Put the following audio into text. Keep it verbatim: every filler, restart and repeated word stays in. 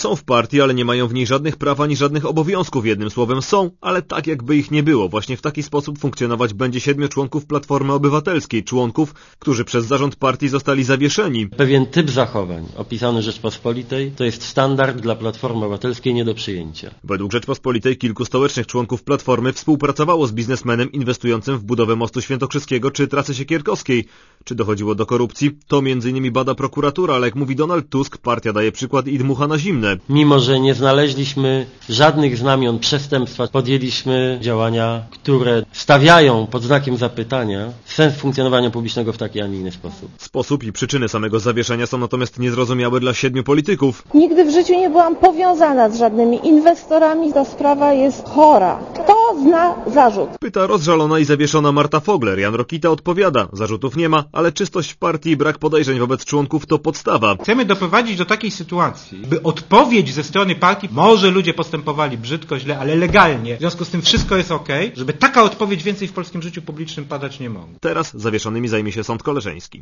Są w partii, ale nie mają w niej żadnych praw ani żadnych obowiązków. Jednym słowem są, ale tak jakby ich nie było. Właśnie w taki sposób funkcjonować będzie siedmiu członków Platformy Obywatelskiej. Członków, którzy przez zarząd partii zostali zawieszeni. Pewien typ zachowań opisany Rzeczpospolitej to jest standard dla Platformy Obywatelskiej nie do przyjęcia. Według Rzeczpospolitej kilku stołecznych członków Platformy współpracowało z biznesmenem inwestującym w budowę mostu świętokrzyskiego czy trasy siekierkowskiej. Czy dochodziło do korupcji? To między innymi bada prokuratura, ale jak mówi Donald Tusk, partia daje przykład i dmucha na zimne. Mimo że nie znaleźliśmy żadnych znamion przestępstwa, podjęliśmy działania, które stawiają pod znakiem zapytania sens funkcjonowania publicznego w taki, a nie inny sposób. Sposób i przyczyny samego zawieszenia są natomiast niezrozumiałe dla siedmiu polityków. Nigdy w życiu nie byłam powiązana z żadnymi inwestorami. Ta sprawa jest chora. Kto zna zarzut? Pyta rozżalona i zawieszona Marta Fogler. Jan Rokita odpowiada. Zarzutów nie ma, ale czystość w partii i brak podejrzeń wobec członków to podstawa. Chcemy doprowadzić do takiej sytuacji, by odpowiedź ze strony partii, może ludzie postępowali brzydko, źle, ale legalnie, w związku z tym wszystko jest okej, żeby taka odpowiedź więcej w polskim życiu publicznym padać nie mogła. Teraz zawieszonymi zajmie się sąd koleżeński.